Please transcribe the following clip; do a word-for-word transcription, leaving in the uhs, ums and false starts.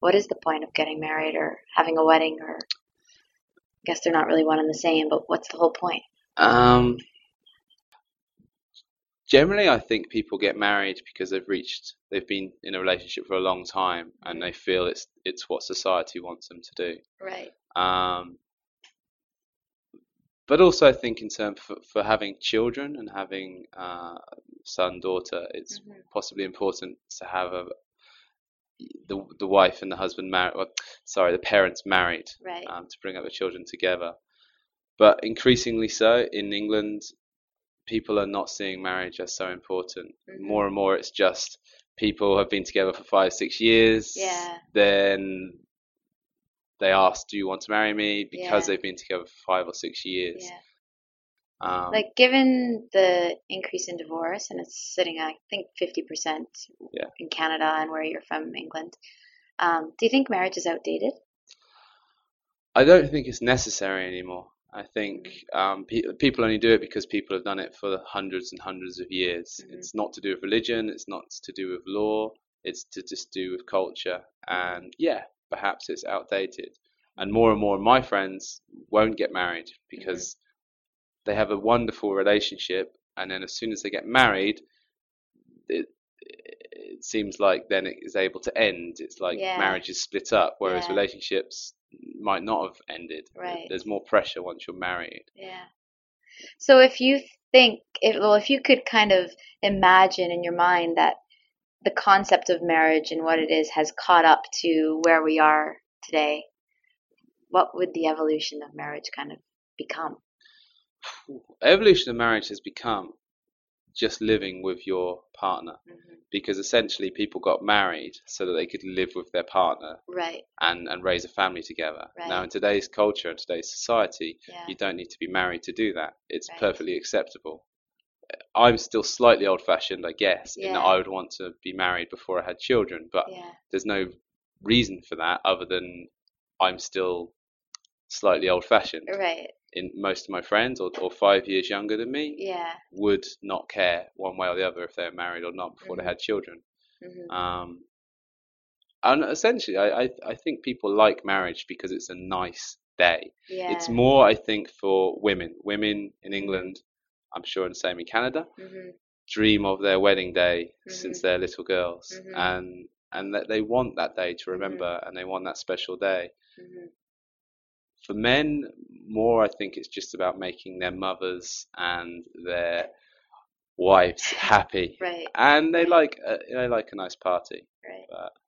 what is the point of getting married or having a wedding? Or I guess they're not really one and the same, but what's the whole point? Um, generally, I think people get married because they've reached, they've been in a relationship for a long time, and they feel it's it's what society wants them to do. Right. Um, but also, I think in terms for, for having children and having uh, son, daughter, it's Mm-hmm. possibly important to have a, the the wife and the husband married. Well, sorry, the parents married, Right. um, to bring up the children together. But increasingly so in England, people are not seeing marriage as so important. Mm-hmm. More and more, it's just people have been together for five, six years. Yeah. Then they ask, "Do you want to marry me?" Because Yeah. they've been together for five or six years. Yeah. Um, Like, given the increase in divorce, and it's sitting at, I think, fifty percent yeah. in Canada and where you're from, England, um, do you think marriage is outdated? I don't think it's necessary anymore. I think um, pe- people only do it because people have done it for hundreds and hundreds of years. Mm-hmm. It's not to do with religion. It's not to do with law. It's to just do with culture. And yeah, perhaps it's outdated. And more and more of my friends won't get married because they have a wonderful relationship, and then as soon as they get married, it it seems like then it is able to end. It's like Yeah. marriage is split up, whereas Yeah. relationships might not have ended. Right. There's more pressure once you're married. Yeah. So if you think, if, well, if you could kind of imagine in your mind that the concept of marriage and what it is has caught up to where we are today, what would the evolution of marriage kind of become? Evolution of marriage has become just living with your partner, Mm-hmm. because essentially people got married so that they could live with their partner Right. and, and raise a family together. Right. Now, in today's culture and today's society, Yeah. you don't need to be married to do that. It's Right. perfectly acceptable. I'm still slightly old-fashioned, I guess, in that Yeah. I would want to be married before I had children, but Yeah. there's no reason for that other than I'm still slightly old-fashioned. Right. In most of my friends, or, or five years younger than me, Yeah. would not care one way or the other if they were married or not before Mhm. they had children. Mm-hmm. Um, and essentially, I, I I think people like marriage because it's a nice day. Yeah. It's more, I think, for women. Women in England, I'm sure the same in Canada, Mm-hmm. dream of their wedding day Mhm. since they're little girls, Mhm. and and that they want that day to remember, Mhm. and they want that special day. Mm-hmm. For men, more, I think it's just about making their mothers and their wives happy, Right. and they Right. like a, they like a nice party. Right. But